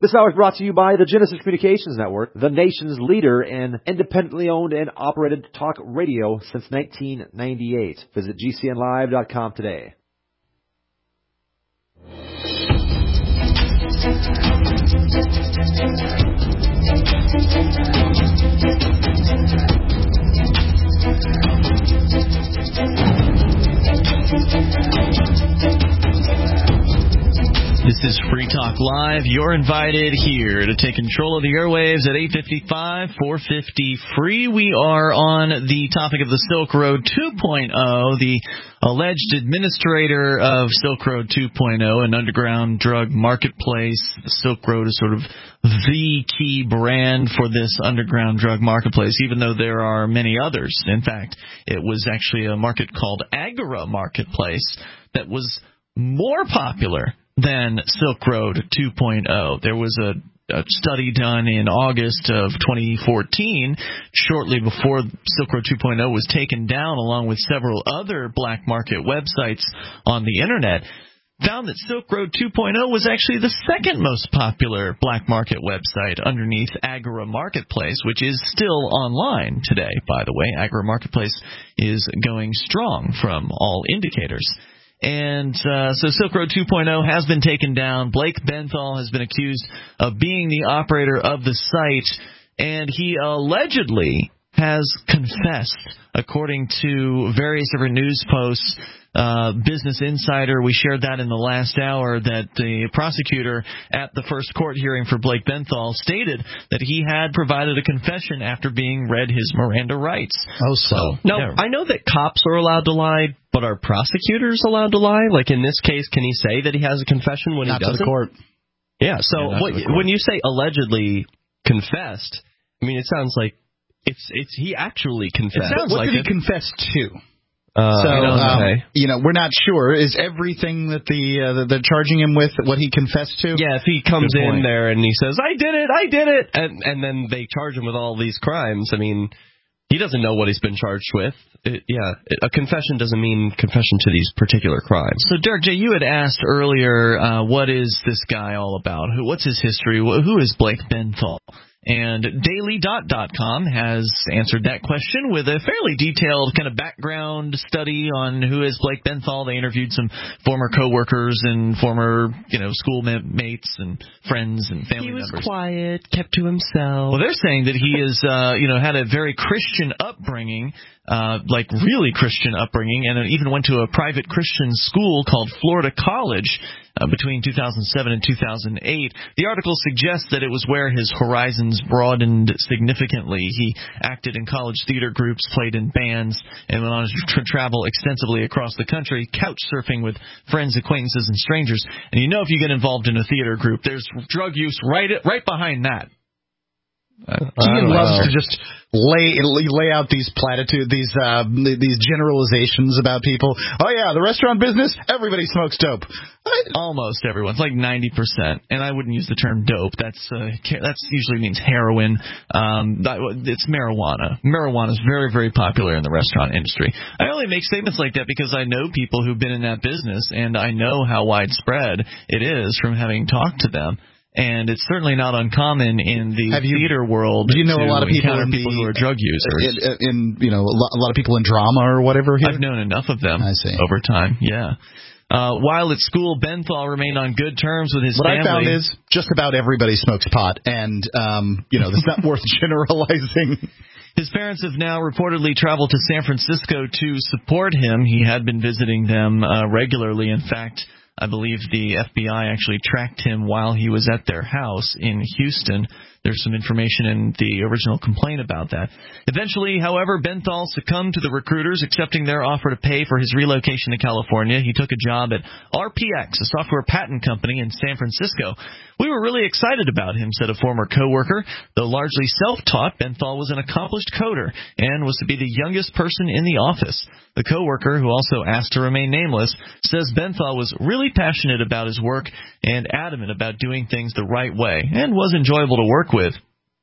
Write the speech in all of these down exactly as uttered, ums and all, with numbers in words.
This hour is brought to you by the Genesis Communications Network, the nation's leader in independently owned and operated talk radio since nineteen ninety-eight. Visit G C N live dot com today. This is Free Talk Live. You're invited here to take control of the airwaves at eight fifty-five, four fifty free. We are on the topic of the Silk Road two point oh, the alleged administrator of Silk Road two point oh, an underground drug marketplace. The Silk Road is sort of the key brand for this underground drug marketplace, even though there are many others. In fact, it was actually a market called Agora Marketplace that was more popular than Silk Road two point oh. There was a, a study done in August of twenty fourteen, shortly before Silk Road two point oh was taken down, along with several other black market websites on the Internet, found that Silk Road two point oh was actually the second most popular black market website underneath Agora Marketplace, which is still online today, by the way. Agora Marketplace is going strong from all indicators. And uh, so Silk Road two point oh has been taken down. Blake Benthall has been accused of being the operator of the site, and he allegedly has confessed, according to various different news posts. Uh, Business Insider, we shared that in the last hour, that the prosecutor at the first court hearing for Blake Benthall stated that he had provided a confession after being read his Miranda rights. Oh, so. so now, yeah. I know that cops are allowed to lie, but are prosecutors allowed to lie? Like in this case, can he say that he has a confession when Not he doesn't? to the court. Yeah, so yeah, what, when you say allegedly confessed, I mean, it sounds like it's it's he actually confessed. It sounds what like did it. he confess to? Uh, so, um, okay. you know, we're not sure. Is everything that the uh, that they're charging him with what he confessed to? Yeah, if he comes in there and he says, I did it, I did it, and, and then they charge him with all these crimes, I mean, he doesn't know what he's been charged with. It, yeah, a confession doesn't mean confession to these particular crimes. So, Derek J., you had asked earlier, uh, what is this guy all about? Who, what's his history? Who is Blake Benthall? And Daily Dot dot com has answered that question with a fairly detailed kind of background study on who is Blake Benthall. They interviewed some former coworkers and former, you know, schoolmates and friends and family members. He was quiet, kept to himself. Well, they're saying that he is, uh, you know, had a very Christian upbringing, uh, like really Christian upbringing, and even went to a private Christian school called Florida College uh, between two thousand seven and two thousand eight. The article suggests that it was where his horizons broadened significantly. He acted in college theater groups, played in bands, and went on to tra- travel extensively across the country, couch surfing with friends, acquaintances, and strangers. And you know, if you get involved in a theater group, there's drug use right right behind that. Uh, Ian loves to just lay lay out these platitudes, these uh, these generalizations about people. Oh yeah, the restaurant business, everybody smokes dope. Almost everyone. It's like ninety percent, and I wouldn't use the term dope. That's uh, that's usually means heroin. Um, that, it's marijuana. Marijuana is very, very popular in the restaurant industry. I only make statements like that because I know people who've been in that business, and I know how widespread it is from having talked to them. And it's certainly not uncommon in the you, theater world. Do you know to a lot of people, in people the, who are drug users? In, in you know a lot of people in drama or whatever. Here? I've known enough of them I see. over time. Yeah. Uh, while at school, Benthall remained on good terms with his what family. What I found is just about everybody smokes pot, and um, you know that's not worth generalizing. His parents have now reportedly traveled to San Francisco to support him. He had been visiting them uh, regularly. In fact, I believe the F B I actually tracked him while he was at their house in Houston. There's some information in the original complaint about that. Eventually, however, Benthall succumbed to the recruiters, accepting their offer to pay for his relocation to California. He took a job at R P X, a software patent company in San Francisco. We were really excited about him, said a former coworker. Though largely self-taught, Benthall was an accomplished coder and was to be the youngest person in the office. The coworker, who also asked to remain nameless, says Benthall was really passionate about his work and adamant about doing things the right way and was enjoyable to work with.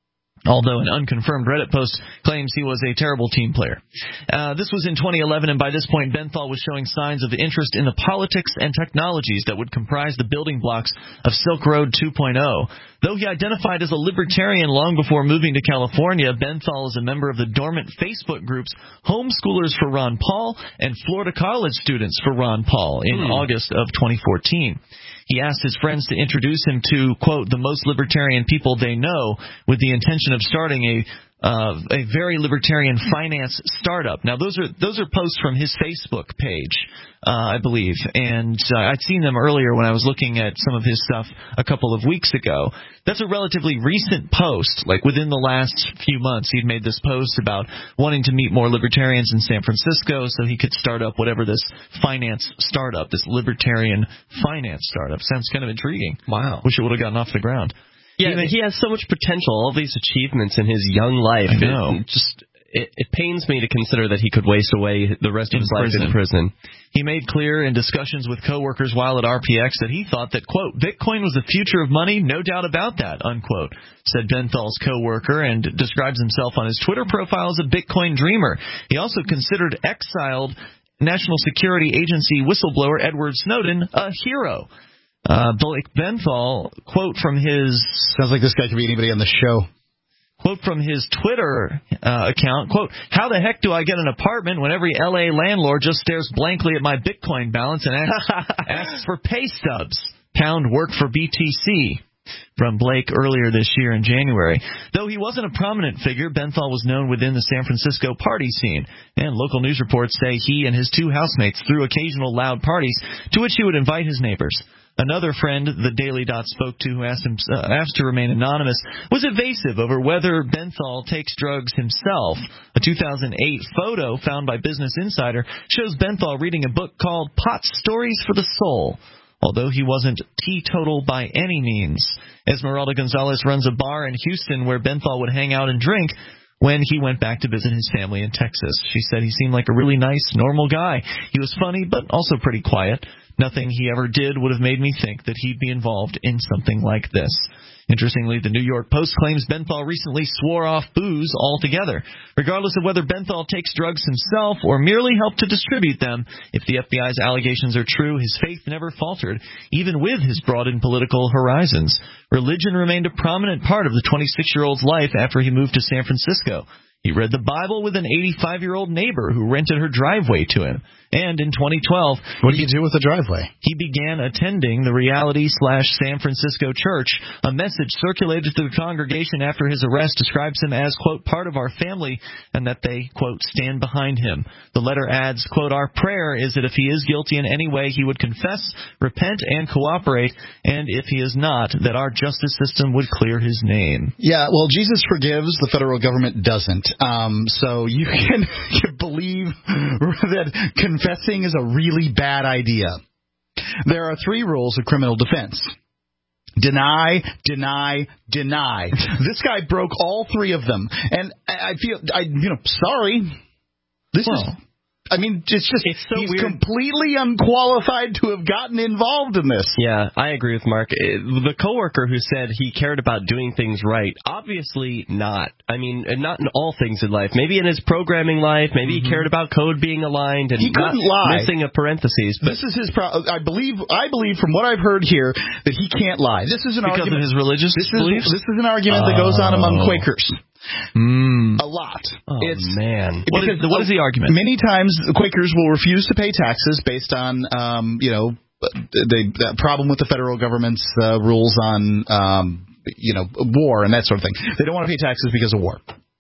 although an unconfirmed Reddit post claims he was a terrible team player. Uh, this was in twenty eleven, and by this point, Benthal was showing signs of interest in the politics and technologies that would comprise the building blocks of Silk Road two point oh. Though he identified as a libertarian long before moving to California, Benthal is a member of the dormant Facebook groups Homeschoolers for Ron Paul and Florida College Students for Ron Paul in hmm. August of twenty fourteen. He asked his friends to introduce him to, quote, the most libertarian people they know, with the intention of starting a uh, a very libertarian finance startup. Now, those are those are posts from his Facebook page, uh, I believe, and uh, I'd seen them earlier when I was looking at some of his stuff a couple of weeks ago. That's a relatively recent post, like within the last few months. He'd made this post about wanting to meet more libertarians in San Francisco so he could start up whatever this finance startup, this libertarian finance startup. Sounds kind of intriguing. Wow. Wish it would have gotten off the ground. Yeah, he, he has so much potential, all these achievements in his young life. I know. It, just, it, it pains me to consider that he could waste away the rest of in his prison. life in prison. He made clear in discussions with coworkers while at R P X that he thought that, quote, Bitcoin was the future of money, no doubt about that, unquote, said Benthal's coworker, and describes himself on his Twitter profile as a Bitcoin dreamer. He also considered exiled National Security Agency whistleblower Edward Snowden a hero. Uh, Blake Benthal, quote from his... Sounds like this guy could be anybody on the show. Quote from his Twitter uh, account, quote, how the heck do I get an apartment when every L A landlord just stares blankly at my Bitcoin balance and asks, asks for pay stubs? Pound work for B T C. From Blake earlier this year in January. Though he wasn't a prominent figure, Benthal was known within the San Francisco party scene, and local news reports say he and his two housemates threw occasional loud parties to which he would invite his neighbors. Another friend the Daily Dot spoke to, who asked him uh, asked to remain anonymous, was evasive over whether Benthal takes drugs himself. A two thousand eight photo found by Business Insider shows Benthal reading a book called Pot Stories for the Soul, although he wasn't teetotal by any means. Esmeralda Gonzalez runs a bar in Houston where Benthal would hang out and drink when he went back to visit his family in Texas. She said he seemed like a really nice, normal guy. He was funny, but also pretty quiet. Nothing he ever did would have made me think that he'd be involved in something like this. Interestingly, the New York Post claims Benthal recently swore off booze altogether. Regardless of whether Benthal takes drugs himself or merely helped to distribute them, if the F B I's allegations are true, his faith never faltered, even with his broadened political horizons. Religion remained a prominent part of the twenty-six-year-old's life after he moved to San Francisco. He read the Bible with an eighty-five-year-old neighbor who rented her driveway to him. And in twenty twelve... What did he do with the driveway? He began attending the Reality-slash-San Francisco Church. A message circulated to the congregation after his arrest describes him as, quote, part of our family, and that they, quote, stand behind him. The letter adds, quote, our prayer is that if he is guilty in any way, he would confess, repent, and cooperate, and if he is not, that our justice system would clear his name. Yeah, well, Jesus forgives, the federal government doesn't. Um, so you can believe that confessing is a really bad idea. There are three rules of criminal defense. Deny, deny, deny. This guy broke all three of them. And I feel, I you know, sorry. This well, is... I mean, it's just it's so he's weird. completely unqualified to have gotten involved in this. Yeah, I agree with Mark. The coworker who said he cared about doing things right, obviously not. I mean, not in all things in life. Maybe in his programming life, maybe mm-hmm. he cared about code being aligned and he not couldn't lie. missing a parentheses. But this is his pro- I believe. I believe from what I've heard here that he can't lie. This is an because argument of his religious this beliefs. Is, this is an argument that goes on among Quakers. Mm. A lot. Oh, it's, man. What is, what is the argument? Many times the Quakers will refuse to pay taxes based on, um, you know, the, the problem with the federal government's uh, rules on, um, you know, war and that sort of thing. They don't want to pay taxes because of war.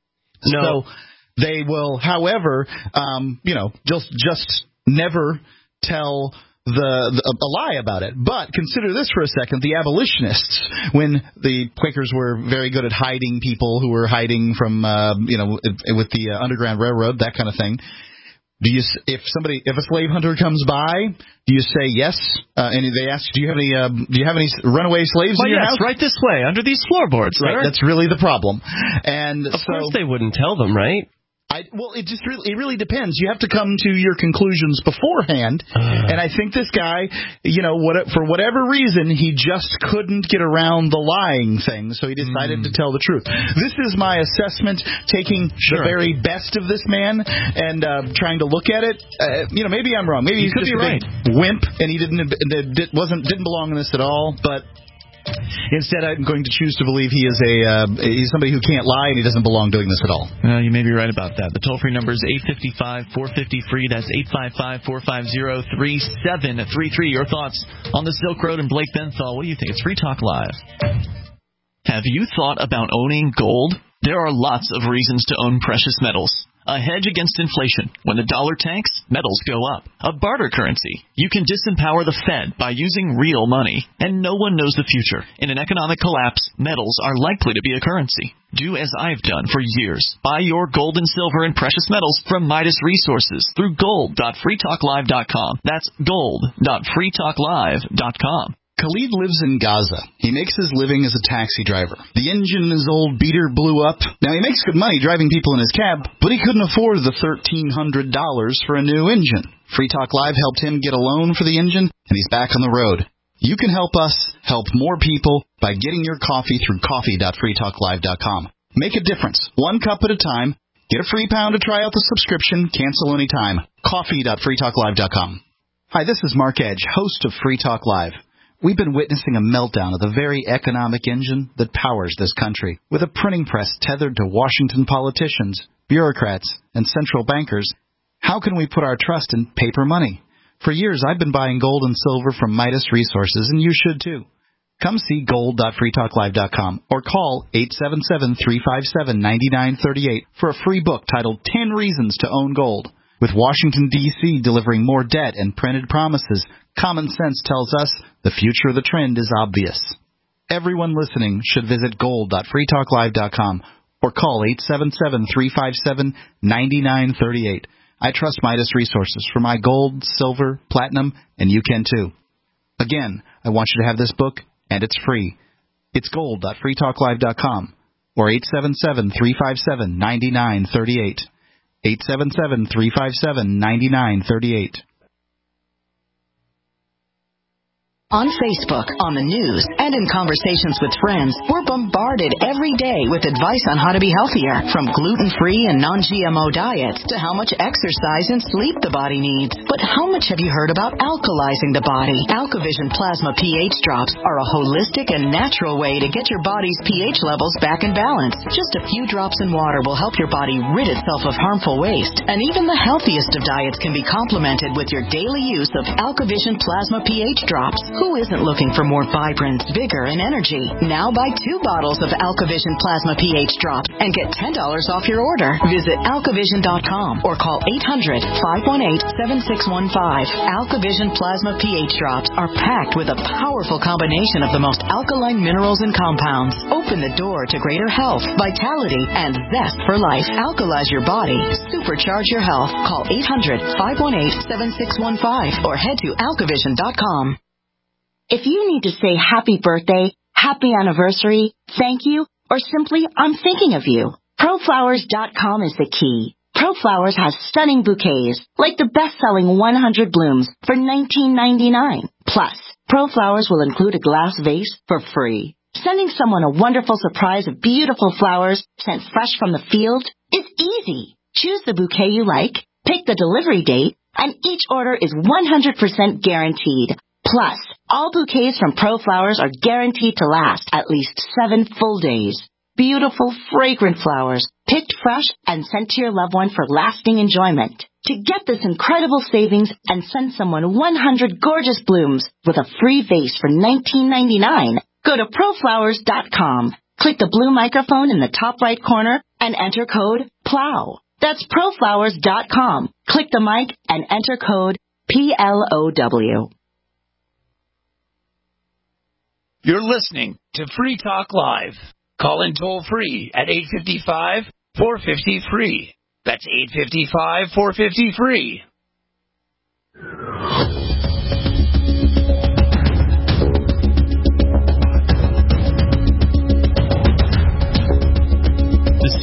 No. So they will, however, um, you know, just just never tell The, the a lie about it. But consider this for a second. The abolitionists, when the Quakers were very good at hiding people who were hiding from, uh, you know, with the uh, Underground Railroad, that kind of thing. Do you, if somebody, if a slave hunter comes by, do you say yes? Uh, and they ask, do you have any, uh, do you have any runaway slaves well, in your yes, house? Right this way, under these floorboards. Right, sir. that's really the problem. And of so, course they wouldn't tell them, right? I, well, it just really, it really depends. You have to come to your conclusions beforehand. Uh, and I think this guy, you know, what, for whatever reason, he just couldn't get around the lying thing, so he decided mm. to tell the truth. This is my assessment, taking sure. the very best of this man and uh, trying to look at it. Uh, you know, maybe I'm wrong. Maybe you he's could just be a right. big wimp, and he didn't wasn't didn't belong in this at all. But instead, I'm going to choose to believe he is a uh, he's somebody who can't lie, and he doesn't belong doing this at all. Well, you may be right about that. The toll-free number is eight five five, four five zero, free. That's eight five five, four five zero, three seven three three. Your thoughts on the Silk Road and Blake Benthal. What do you think? It's Free Talk Live. Have you thought about owning gold? There are lots of reasons to own precious metals. A hedge against inflation. When the dollar tanks, metals go up. A barter currency. You can disempower the Fed by using real money. And no one knows the future. In an economic collapse, metals are likely to be a currency. Do as I've done for years. Buy your gold and silver and precious metals from Midas Resources through gold dot free talk live dot com. That's gold dot free talk live dot com. Khalid lives in Gaza. He makes his living as a taxi driver. The engine in his old beater blew up. Now, he makes good money driving people in his cab, but he couldn't afford the thirteen hundred dollars for a new engine. Free Talk Live helped him get a loan for the engine, and he's back on the road. You can help us help more people by getting your coffee through coffee dot free talk live dot com. Make a difference, one cup at a time. Get a free pound to try out the subscription. Cancel anytime. coffee dot free talk live dot com. Hi, this is Mark Edge, host of Free Talk Live. We've been witnessing a meltdown of the very economic engine that powers this country. With a printing press tethered to Washington politicians, bureaucrats, and central bankers, how can we put our trust in paper money? For years, I've been buying gold and silver from Midas Resources, and you should too. Come see gold dot free talk live dot com or call eight seven seven, three five seven, nine nine three eight for a free book titled ten Reasons to Own Gold. With Washington, D C delivering more debt and printed promises, common sense tells us the future of the trend is obvious. Everyone listening should visit gold dot free talk live dot com or call eight seven seven, three five seven, nine nine three eight. I trust Midas Resources for my gold, silver, platinum, and you can too. Again, I want you to have this book, and it's free. It's gold dot free talk live dot com or eight seven seven, three five seven, nine nine three eight. eight seven seven, three five seven, nine nine three eight. On Facebook, on the news, and in conversations with friends, we're bombarded every day with advice on how to be healthier, from gluten-free and non-G M O diets to how much exercise and sleep the body needs. But how much have you heard about alkalizing the body? AlkaVision Plasma pH Drops are a holistic and natural way to get your body's pH levels back in balance. Just a few drops in water will help your body rid itself of harmful waste. And even the healthiest of diets can be complemented with your daily use of AlkaVision Plasma pH Drops. Who isn't looking for more vibrance, vigor, and energy? Now buy two bottles of AlkaVision Plasma pH Drops and get ten dollars off your order. Visit alkavision dot com or call eight hundred, five one eight, seven six one five. AlkaVision Plasma pH Drops are packed with a powerful combination of the most alkaline minerals and compounds. Open the door to greater health, vitality, and zest for life. Alkalize your body. Supercharge your health. Call eight hundred, five one eight, seven six one five or head to alkavision dot com. If you need to say happy birthday, happy anniversary, thank you, or simply I'm thinking of you, pro flowers dot com is the key. ProFlowers has stunning bouquets, like the best-selling one hundred blooms for nineteen ninety-nine. Plus, ProFlowers will include a glass vase for free. Sending someone a wonderful surprise of beautiful flowers sent fresh from the field is easy. Choose the bouquet you like, pick the delivery date, and each order is one hundred percent guaranteed. Plus, all bouquets from ProFlowers are guaranteed to last at least seven full days. Beautiful, fragrant flowers, picked fresh and sent to your loved one for lasting enjoyment. To get this incredible savings and send someone one hundred gorgeous blooms with a free vase for nineteen ninety-nine, go to pro flowers dot com. Click the blue microphone in the top right corner and enter code PLOW. That's pro flowers dot com. Click the mic and enter code P L O W. You're listening to Free Talk Live. Call in toll free at eight five five, four five zero, free. That's eight five five, four five zero, free. This is Free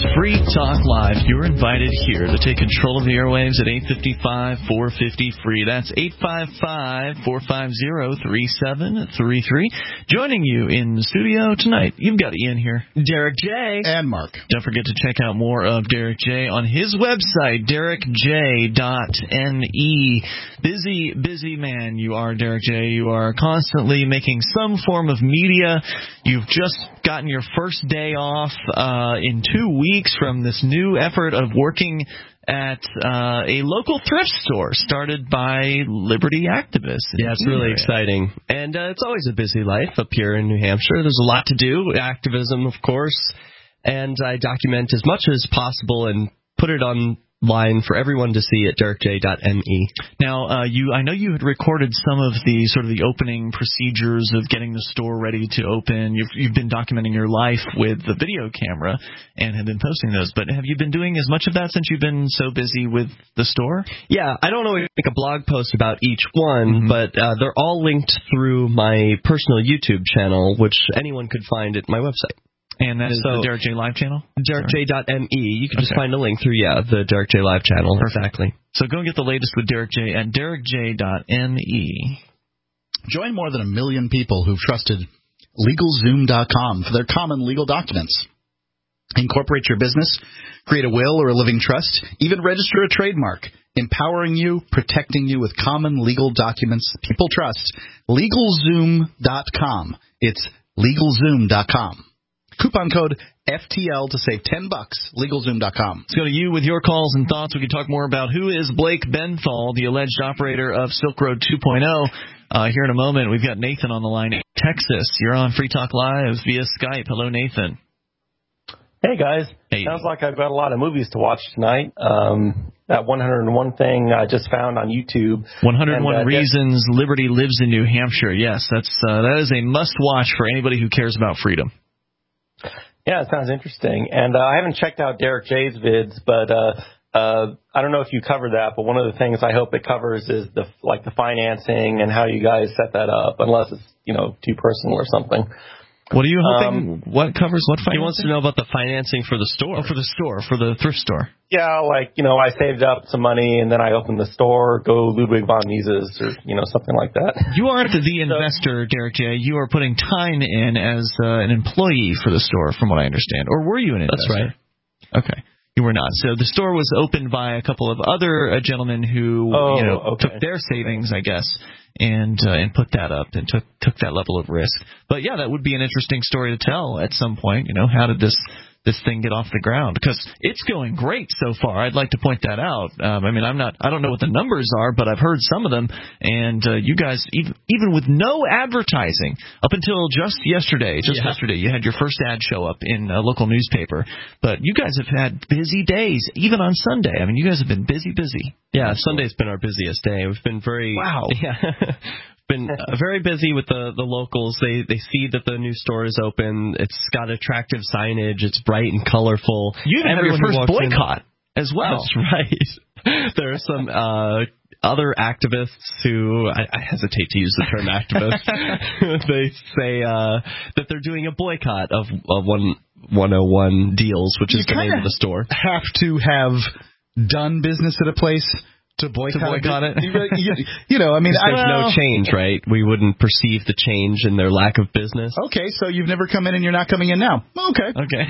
Talk Live. You're invited here to take control of the airwaves at eight five five, four five zero, free. That's eight five five, four five zero, three seven three three. Joining you in the studio tonight, you've got Ian here. Derek J. And Mark. Don't forget to check out more of Derek J. on his website, derek j dot n e. Busy, busy man you are, Derek J. You are constantly making some form of media. You've just gotten your first day off uh, in two weeks from this new effort of working at uh, a local thrift store started by Liberty activists. Yeah, it's really exciting. And uh, it's always a busy life up here in New Hampshire. There's a lot to do, activism, of course. And I document as much as possible and put it online for everyone to see at derek j dot n e. Now, uh, you, I know you had recorded some of the sort of the opening procedures of getting the store ready to open. You've, you've been documenting your life with the video camera and have been posting those. But have you been doing as much of that since you've been so busy with the store? Yeah, I don't always make a blog post about each one, mm-hmm. but uh, they're all linked through my personal YouTube channel, which anyone could find at my website. And that is so, the Derek J Live channel? derek j dot n e. You can okay. just find a link through, yeah, the Derek J Live channel. Perfect. Exactly. So go and get the latest with Derek J at derek j dot n e. Join more than a million people who've trusted legal zoom dot com for their common legal documents. Incorporate your business, create a will or a living trust, even register a trademark. Empowering you, protecting you with common legal documents people trust. legal zoom dot com. It's legal zoom dot com. Coupon code F T L to save ten bucks. legal zoom dot com. Let's go to you with your calls and thoughts. We can talk more about who is Blake Benthal, the alleged operator of Silk Road two point oh. Uh, here in a moment, we've got Nathan on the line in Texas. You're on Free Talk Live via Skype. Hello, Nathan. Hey, guys. Hey. Sounds like I've got a lot of movies to watch tonight. Um, that one oh one thing I just found on YouTube. one oh one and, uh, Reasons Liberty Lives in New Hampshire. Yes, that's uh, that is a must-watch for anybody who cares about freedom. Yeah, it sounds interesting. And uh, I haven't checked out Derek J's vids, but uh, uh, I don't know if you cover that. But one of the things I hope it covers is the like the financing and how you guys set that up, unless it's you know too personal or something. What are you hoping? Um, what covers what financing? He wants to know about the financing for the store. Oh, for the store, for the thrift store. Yeah, like, you know, I saved up some money and then I opened the store, go Ludwig von Mises or, you know, something like that. You aren't the investor, Derek J. You are putting time in as uh, an employee for the store, from what I understand. Or were you an investor? That's right. Okay. You were not. So the store was opened by a couple of other uh, gentlemen who, oh, you know, okay. took their savings, I guess, and uh, and put that up and took took that level of risk. But yeah, that would be an interesting story to tell at some point. You know, how did this this thing get off the ground? Because it's going great so far. I'd like to point that out. Um, I mean, I'm not. I don't know what the numbers are, but I've heard some of them. And uh, you guys, even even with no advertising, up until just yesterday, just yeah. yesterday, you had your first ad show up in a local newspaper. But you guys have had busy days, even on Sunday. I mean, you guys have been busy, busy. Yeah, Sunday's been our busiest day. We've been very wow. Yeah. Been uh, very busy with the, the locals. They they see that the new store is open. It's got attractive signage. It's bright and colorful. You even have your first boycott in, as well. That's right. There are some uh, other activists who, I, I hesitate to use the term activist. They say uh, that they're doing a boycott of, of one, one oh one Deals, which you is the name of the store. Have to have done business at a place to boycott, to boycott it. it. you, you know, I mean, there's I, no change, right? We wouldn't perceive the change in their lack of business. Okay, so you've never come in and you're not coming in now. Okay. Okay.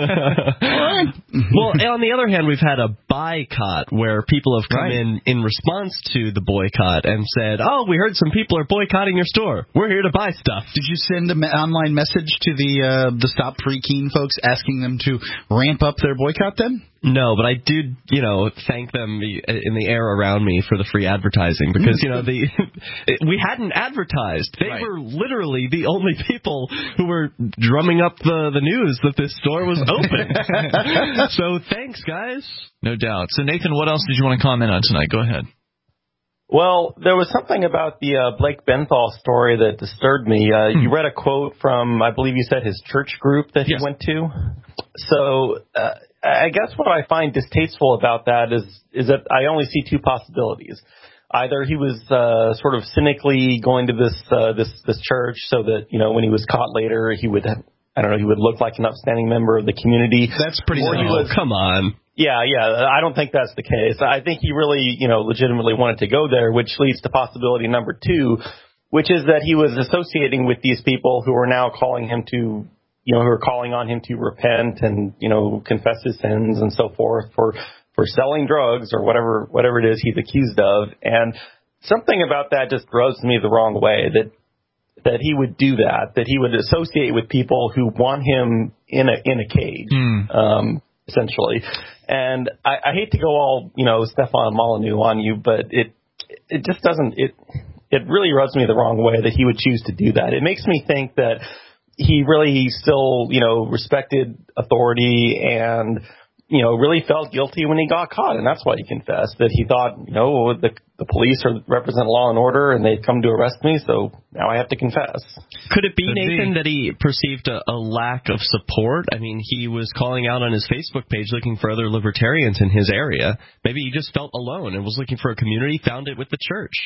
All right. Well, on the other hand, we've had a boycott where people have come right. in in response to the boycott and said, oh, we heard some people are boycotting your store. We're here to buy stuff. Did you send an online message to the uh, the Stop Free Keene folks asking them to ramp up their boycott then? No, but I did, you know, thank them in the air around me for the free advertising because, you know, the we hadn't advertised. They right. were literally the only people who were drumming up the, the news that this store was open. So thanks, guys. No doubt. So, Nathan, what else did you want to comment on tonight? Go ahead. Well, there was something about the uh, Blake Benthal story that disturbed me. Uh, hmm. You read a quote from, I believe you said, his church group that yes. he went to. So uh, I guess what I find distasteful about that is is that I only see two possibilities. Either he was uh, sort of cynically going to this uh, this this church so that, you know, when he was caught later, he would I don't know, he would look like an upstanding member of the community. That's pretty Or he Oh, was, come on. Yeah, yeah, I don't think that's the case. I think he really, you know, legitimately wanted to go there, which leads to possibility number two, which is that he was associating with these people who are now calling him to, you know, who are calling on him to repent and, you know, confess his sins and so forth for, for selling drugs or whatever, whatever it is he's accused of. And something about that just rubs me the wrong way, that, that he would do that, that he would associate with people who want him in a, in a cage, mm. um, essentially. And I, I hate to go all, you know, Stefan Molyneux on you, but it, it just doesn't, it, it really rubs me the wrong way that he would choose to do that. It makes me think that he really still, you know, respected authority and, you know, really felt guilty when he got caught. And that's why he confessed, that he thought, you know, the, the police are, represent law and order and they've come to arrest me, so now I have to confess. Could it be, Could Nathan, be. that he perceived a, a lack of support? I mean, he was calling out on his Facebook page looking for other libertarians in his area. Maybe he just felt alone and was looking for a community, found it with the church.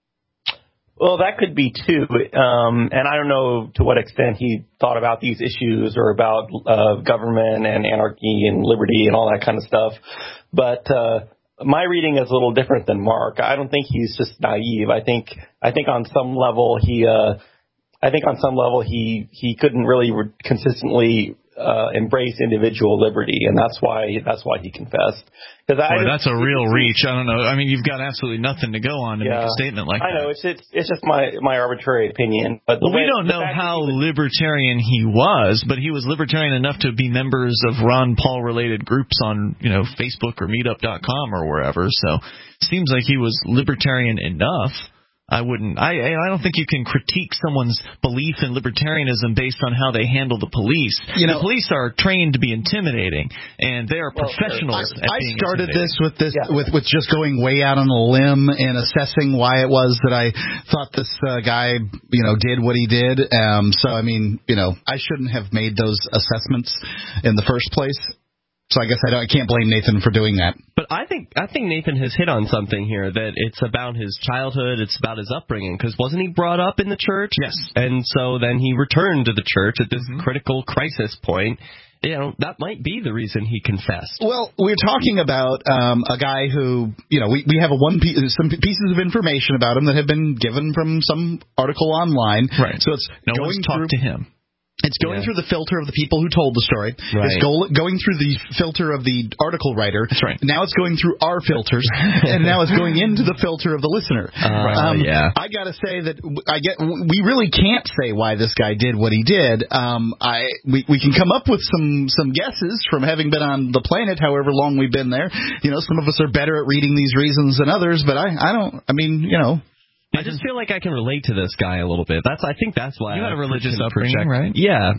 Well, that could be too, um, and I don't know to what extent he thought about these issues or about uh, government and anarchy and liberty and all that kind of stuff. But uh, my reading is a little different than Mark. I don't think he's just naive. I think I think on some level he uh, I think on some level he he couldn't really re- consistently uh, embrace individual liberty, and that's why that's why he confessed. Boy, I, that's a real reach. I don't know. I mean, you've got absolutely nothing to go on to yeah, make a statement like I that. I know. It's, it's it's just my my arbitrary opinion. But well, way, we don't know how was, libertarian he was, but he was libertarian enough to be members of Ron Paul related groups on, you know, Facebook or meetup dot com or wherever. So it seems like he was libertarian enough. I wouldn't. I I don't think you can critique someone's belief in libertarianism based on how they handle the police. You know, the police are trained to be intimidating, and they are well, professionals. I, at I being started this with this yeah. with with just going way out on a limb and assessing why it was that I thought this uh, guy, you know, did what he did. Um, so I mean, you know, I shouldn't have made those assessments in the first place. So I guess I, don't, I can't blame Nathan for doing that. But I think I think Nathan has hit on something here, that it's about his childhood, it's about his upbringing, because wasn't he brought up in the church? Yes. And so then he returned to the church at this mm-hmm. critical crisis point. You know, that might be the reason he confessed. Well, we're talking about um, a guy who, you know, we, we have a one piece, some pieces of information about him that have been given from some article online. Right. So it's no going one's talked through, to him. It's going yeah. through the filter of the people who told the story. Right. It's go, going through the filter of the article writer. That's right. Now it's going through our filters, and now it's going into the filter of the listener. Uh, um, yeah. I got to say that I get we really can't say why this guy did what he did. Um, I we, we can come up with some some guesses from having been on the planet, however long we've been there. You know, some of us are better at reading these reasons than others, but I I don't. I mean, you know. I just feel like I can relate to this guy a little bit. That's I think that's why you had I a religious project, upbringing, right? Yeah.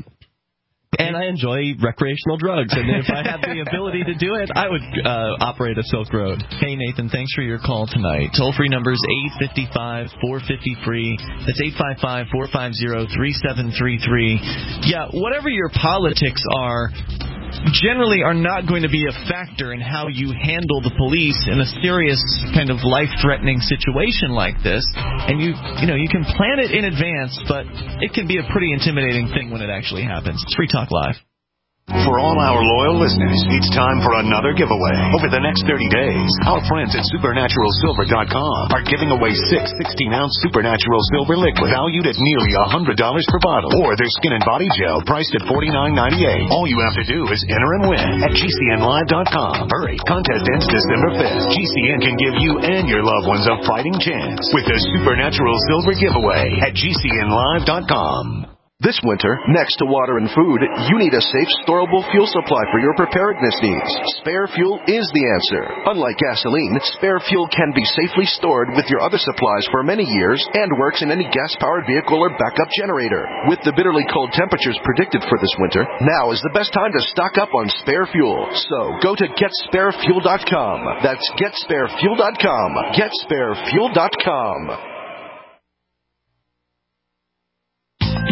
And I enjoy recreational drugs, and if I had the ability to do it, I would uh, operate a Silk Road. Hey, Nathan, thanks for your call tonight. Toll-free number is eight five five, four five zero, free. That's eight five five, four five zero, three seven three three. Yeah, whatever your politics are, generally are not going to be a factor in how you handle the police in a serious kind of life-threatening situation like this. And you, you know, you can plan it in advance, but it can be a pretty intimidating thing when it actually happens. It's Free Talk Live. For all our loyal listeners, it's time for another giveaway. Over the next thirty days, our friends at supernatural silver dot com are giving away six sixteen-ounce Supernatural Silver liquid valued at nearly one hundred dollars per bottle, or their skin and body gel priced at forty-nine ninety-eight. All you have to do is enter and win at G C N live dot com. Hurry, contest ends December fifth. G C N can give you and your loved ones a fighting chance with the Supernatural Silver giveaway at G C N live dot com. This winter, next to water and food, you need a safe, storable fuel supply for your preparedness needs. Spare fuel is the answer. Unlike gasoline, spare fuel can be safely stored with your other supplies for many years and works in any gas-powered vehicle or backup generator. With the bitterly cold temperatures predicted for this winter, now is the best time to stock up on spare fuel. So, go to get spare fuel dot com. That's get spare fuel dot com. get spare fuel dot com.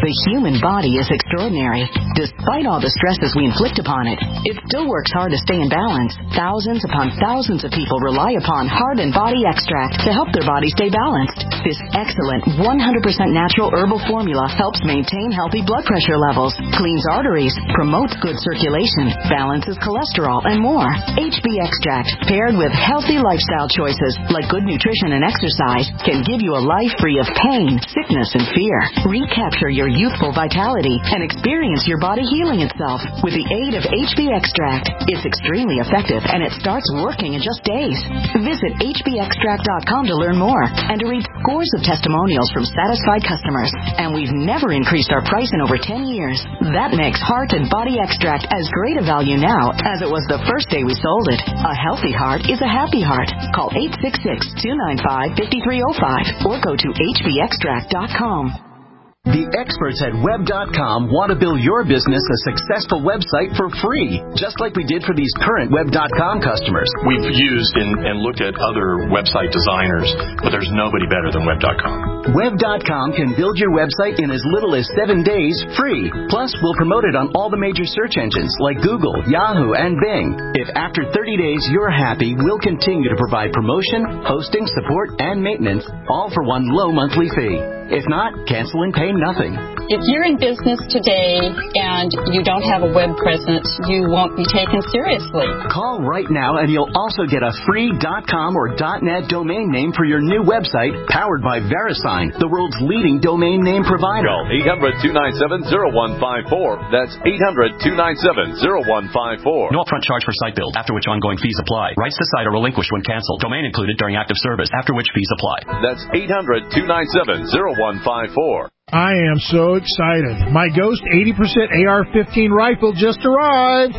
The human body is extraordinary. Despite all the stresses we inflict upon it, it still works hard to stay in balance. Thousands upon thousands of people rely upon Heart and Body Extract to help their body stay balanced. This excellent one hundred percent natural herbal formula helps maintain healthy blood pressure levels, cleans arteries, promotes good circulation, balances cholesterol, and more. H B Extract, paired with healthy lifestyle choices like good nutrition and exercise, can give you a life free of pain, sickness, and fear. Recapture your youthful vitality and experience your body healing itself with the aid of H B Extract. It's extremely effective and it starts working in just days. Visit H B extract dot com to learn more and to read scores of testimonials from satisfied customers. And we've never increased our price in over ten years. That makes Heart and Body Extract as great a value now as it was the first day we sold it. A healthy heart is a happy heart. Call eight six six, two nine five, five three zero five or go to H B extract dot com. The experts at web dot com want to build your business a successful website for free, just like we did for these current web dot com customers. We've used and, and looked at other website designers, but there's nobody better than web dot com. web dot com can build your website in as little as seven days free. Plus, we'll promote it on all the major search engines like Google, Yahoo, and Bing. If after thirty days you're happy, we'll continue to provide promotion, hosting, support, and maintenance, all for one low monthly fee. If not, cancel and pay nothing. If you're in business today and you don't have a web presence, you won't be taken seriously. Call right now and you'll also get a free .com or .net domain name for your new website, powered by VeriSign, the world's leading domain name provider. Call eight hundred, two nine seven, zero one five four. That's eight hundred, two nine seven, zero one five four. No upfront charge for site build, after which ongoing fees apply. Rights to site are relinquished when canceled. Domain included during active service, after which fees apply. That's eight hundred, two nine seven, zero one five four. I am so excited. My Ghost eighty percent A R fifteen rifle just arrived.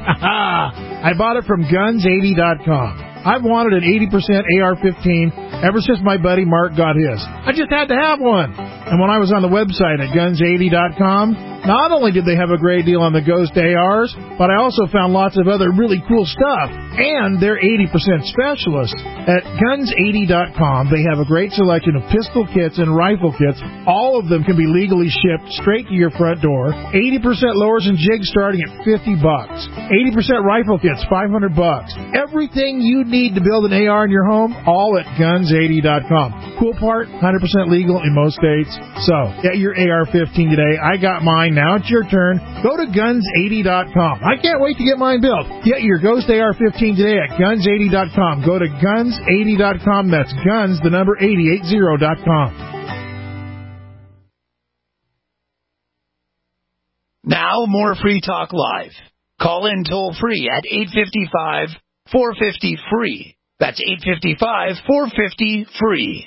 I bought it from guns eighty dot com. I've wanted an eighty percent A R fifteen ever since my buddy Mark got his. I just had to have one. And when I was on the website at guns eighty dot com, not only did they have a great deal on the Ghost A Rs, but I also found lots of other really cool stuff. And they're eighty percent specialists. At guns eighty dot com, they have a great selection of pistol kits and rifle kits. All of them can be legally shipped straight to your front door. eighty percent lowers and jigs starting at fifty bucks. eighty percent rifle kits, five hundred bucks. Everything you need to build an A R in your home, all at guns eighty dot com. Cool part, one hundred percent legal in most states. So, get your A R fifteen today. I got mine. Now it's your turn. Go to guns eighty dot com. I can't wait to get mine built. Get your Ghost A R fifteen today at guns eighty dot com. Go to guns eighty dot com. That's guns, the number eighty, eighty dot com. Now, more Free Talk Live. Call in toll free at eight five five, four five zero, free. That's eight five five, four five zero, free.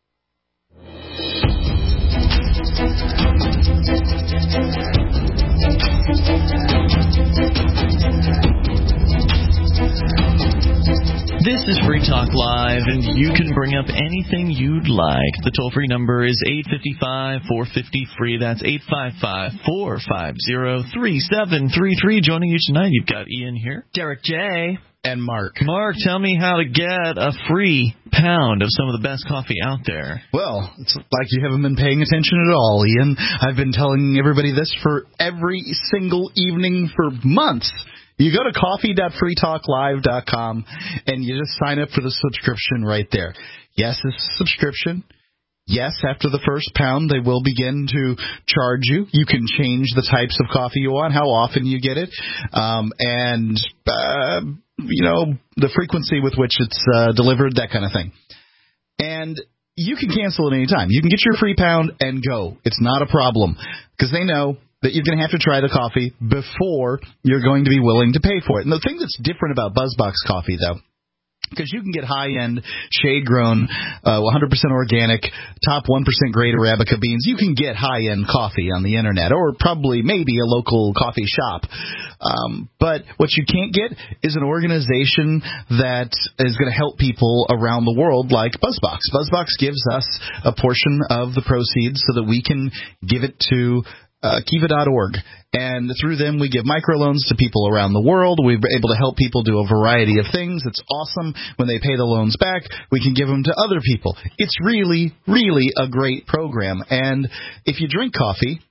This is Free Talk Live, and you can bring up anything you'd like. The toll-free number is eight five five, four five zero, free. That's eight five five, four five zero, three seven three three. Joining you tonight, you've got Ian here, Derek J., and Mark. Mark, tell me how to get a free pound of some of the best coffee out there. Well, it's like you haven't been paying attention at all, Ian. I've been telling everybody this for every single evening for months. You go to coffee dot free talk live dot com and you just sign up for the subscription right there. Yes, it's a subscription. Yes, after the first pound, they will begin to charge you. You can change the types of coffee you want, how often you get it, um, and, uh, you know, the frequency with which it's uh, delivered, that kind of thing. And you can cancel at any time. You can get your free pound and go. It's not a problem because they know that you're going to have to try the coffee before you're going to be willing to pay for it. And the thing that's different about BuzzBox coffee, though, because you can get high-end, shade-grown, uh, one hundred percent organic, top one percent grade Arabica beans. You can get high-end coffee on the Internet or probably maybe a local coffee shop. Um, but what you can't get is an organization that is going to help people around the world like BuzzBox. BuzzBox gives us a portion of the proceeds so that we can give it to Uh, kiva dot org, and through them we give microloans to people around the world. We're able to help people do a variety of things. It's awesome. When they pay the loans back, we can give them to other people. It's really, really a great program. And if you drink coffee